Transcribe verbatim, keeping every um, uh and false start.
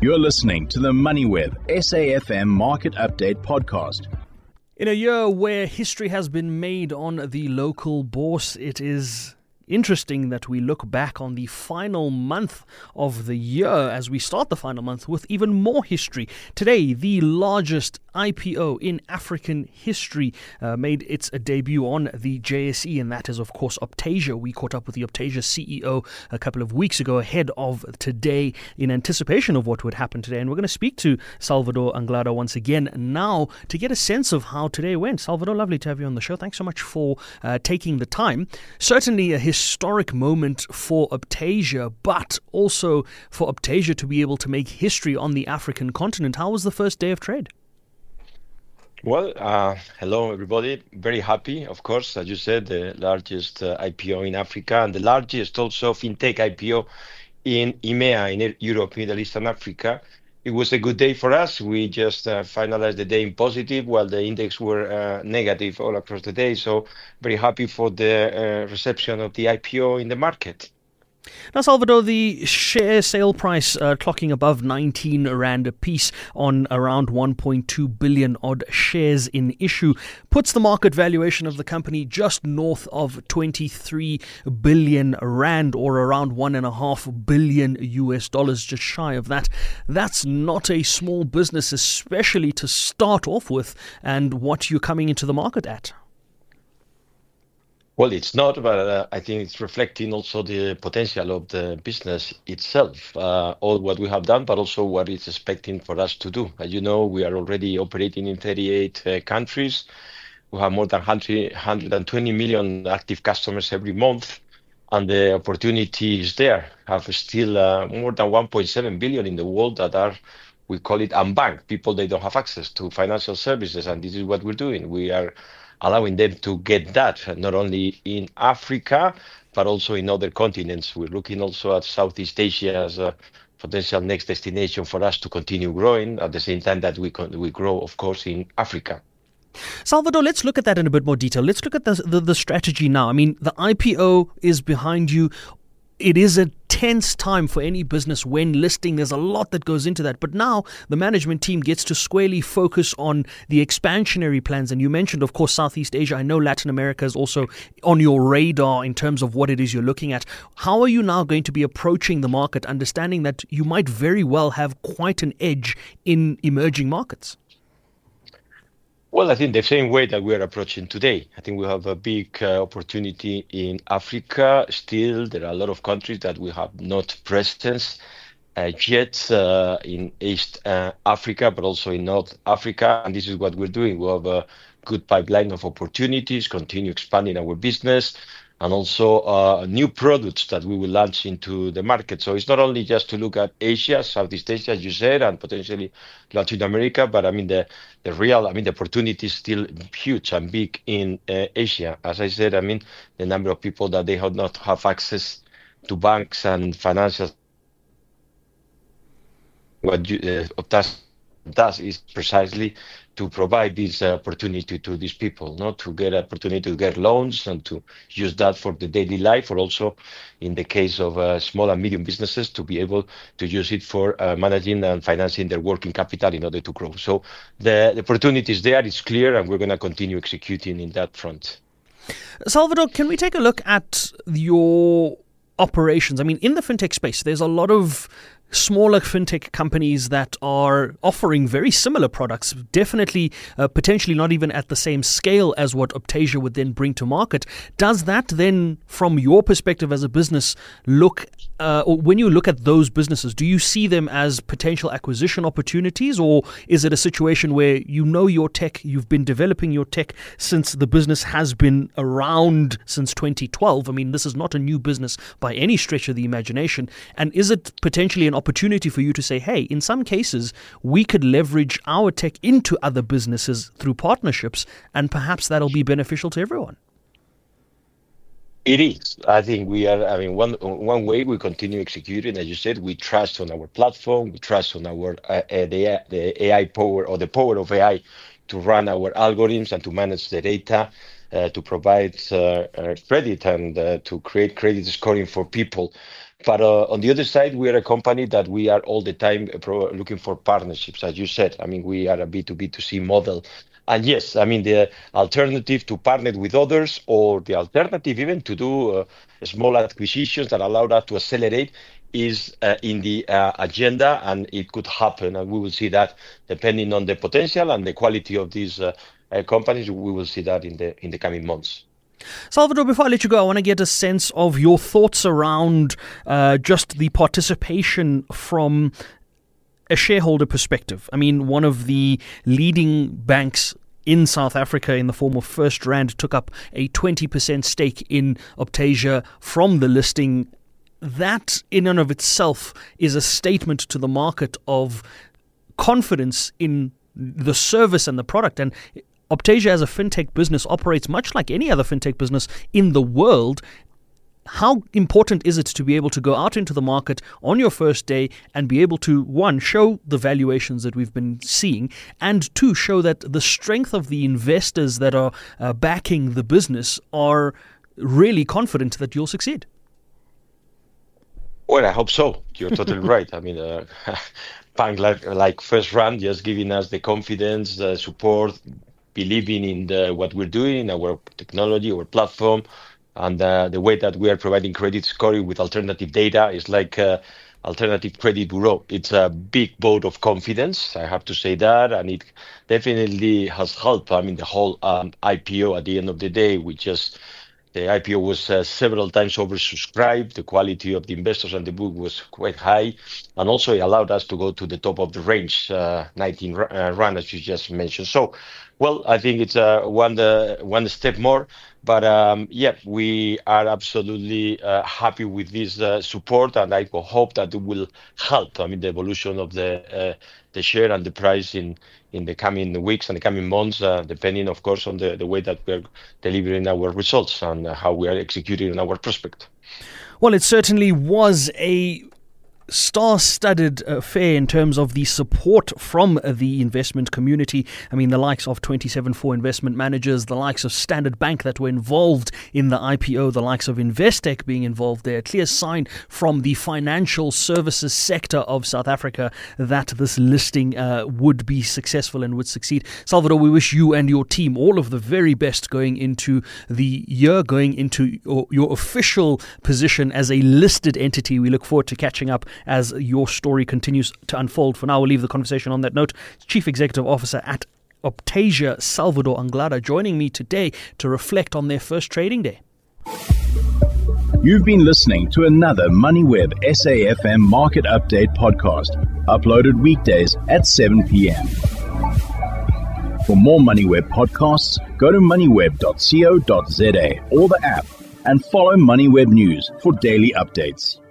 You're listening to the MoneyWeb S A F M Market Update Podcast. In a year where history has been made on the local bourse, it is interesting that we look back on the final month of the year as we start the final month with even more history. Today, the largest I P O in African history uh, made its debut on the J S E, and that is, of course, Optasia. We caught up with the Optasia C E O a couple of weeks ago ahead of today in anticipation of what would happen today. And we're going to speak to Salvador Anglada once again now to get a sense of how today went. Salvador, lovely to have you on the show. Thanks so much for uh, taking the time. Certainly a historic moment for Optasia, but also for Optasia to be able to make history on the African continent. How was the first day of trade? Well, uh, hello, everybody. Very happy, of course, as you said, the largest uh, I P O in Africa and the largest also fintech I P O in E M E A, in Europe, Middle East and Africa. It was a good day for us. We just uh, finalized the day in positive while the index were uh, negative all across the day. So very happy for the uh, reception of the I P O in the market. Now, Salvador, the share sale price uh, clocking above nineteen rand a piece on around one point two billion odd shares in issue puts the market valuation of the company just north of twenty-three billion rand, or around one and a half billion U S dollars, just shy of that. That's not a small business, especially to start off with, and what you're coming into the market at. Well, it's not, but uh, I think it's reflecting also the potential of the business itself, uh, all what we have done, but also what it's expecting for us to do. As you know, we are already operating in thirty-eight uh, countries. We have more than one hundred twenty million active customers every month, and the opportunity is there. Have still uh, more than one point seven billion in the world that are, we call it unbanked, people they don't have access to financial services, and this is what we're doing. We are allowing them to get that, not only in Africa, but also in other continents. We're looking also at Southeast Asia as a potential next destination for us to continue growing at the same time that we con- we grow, of course, in Africa. Salvador, let's look at that in a bit more detail. Let's look at the, the, the strategy now. I mean, the I P O is behind you. It is a tense time for any business when listing. There's a lot that goes into that. But now the management team gets to squarely focus on the expansionary plans. And you mentioned, of course, Southeast Asia. I know Latin America is also on your radar in terms of what it is you're looking at. How are you now going to be approaching the market, understanding that you might very well have quite an edge in emerging markets? Well, I think the same way that we are approaching today. I think we have a big uh, opportunity in Africa. Still, there are a lot of countries that we have not presence uh, yet uh, in East uh, Africa, but also in North Africa. And this is what we're doing. We have a good pipeline of opportunities, continue expanding our business, and also uh, new products that we will launch into the market. So it's not only just to look at Asia, Southeast Asia, as you said, and potentially Latin America, but I mean, the, the real, I mean, the opportunity is still huge and big in uh, Asia. As I said, I mean, the number of people that they have not have access to banks and financial, what you, uh, Optasia does is precisely to provide this uh, opportunity to these people, not to get opportunity to get loans and to use that for the daily life, or also in the case of uh, small and medium businesses to be able to use it for uh, managing and financing their working capital in order to grow. So the, the opportunity is there, it's clear, and we're going to continue executing in that front. Salvador, can we take a look at your operations? I mean, in the fintech space, there's a lot of smaller fintech companies that are offering very similar products, definitely uh, potentially not even at the same scale as what Optasia would then bring to market. Does that then, from your perspective as a business, look, uh, or when you look at those businesses, do you see them as potential acquisition opportunities, or is it a situation where you know your tech, you've been developing your tech since the business has been around since twenty twelve? I mean, this is not a new business by any stretch of the imagination. And is it potentially an opportunity for you to say, hey, in some cases, we could leverage our tech into other businesses through partnerships, and perhaps that'll be beneficial to everyone? It is. I think we are, I mean, one one way we continue executing, as you said, we trust on our platform, we trust on our uh, the, the A I power, or the power of A I to run our algorithms and to manage the data, uh, to provide uh, uh, credit and uh, to create credit scoring for people. But uh, on the other side, we are a company that we are all the time pro- looking for partnerships, as you said. I mean, we are a B two B two C model. And yes, I mean, the alternative to partner with others, or the alternative even to do uh, small acquisitions that allow us to accelerate, is uh, in the uh, agenda, and it could happen. And we will see that depending on the potential and the quality of these uh, uh, companies, we will see that in the in the coming months. Salvador, before I let you go, I want to get a sense of your thoughts around uh, just the participation from a shareholder perspective. I mean, one of the leading banks in South Africa in the form of First Rand took up a twenty percent stake in Optasia from the listing. That in and of itself is a statement to the market of confidence in the service and the product. And Optasia as a fintech business operates much like any other fintech business in the world. How important is it to be able to go out into the market on your first day and be able to, one, show the valuations that we've been seeing, and two, show that the strength of the investors that are uh, backing the business are really confident that you'll succeed? Well, I hope so. You're totally right. I mean, uh, bank like, like First Rand just giving us the confidence, the support, believing in the, what we're doing, our technology, our platform, and uh, the way that we are providing credit scoring with alternative data is like uh, alternative credit bureau. It's a big vote of confidence, I have to say that, and it definitely has helped. I mean, the whole um, I P O at the end of the day, we just the I P O was uh, several times oversubscribed. The quality of the investors and the book was quite high, and also it allowed us to go to the top of the range, uh, nineteen uh, rand, as you just mentioned. So, well, I think it's uh, one uh, one step more. But um, yeah, we are absolutely uh, happy with this uh, support, and I hope that it will help. I mean, the evolution of the uh, the share and the price in, in the coming weeks and the coming months, uh, depending, of course, on the, the way that we're delivering our results and how we are executing on our prospect. Well, it certainly was a star-studded affair in terms of the support from the investment community. I mean, the likes of twenty-seven four Investment Managers, the likes of Standard Bank that were involved in the I P O, the likes of Investec being involved there. A clear sign from the financial services sector of South Africa that this listing uh, would be successful and would succeed. Salvador, we wish you and your team all of the very best going into the year, going into your, your official position as a listed entity. We look forward to catching up as your story continues to unfold. For now, we'll leave the conversation on that note. Chief Executive Officer at Optasia, Salvador Anglada, joining me today to reflect on their first trading day. You've been listening to another MoneyWeb S A F M Market Update podcast, uploaded weekdays at seven p.m. For more MoneyWeb podcasts, go to moneyweb dot co dot za or the app, and follow MoneyWeb News for daily updates.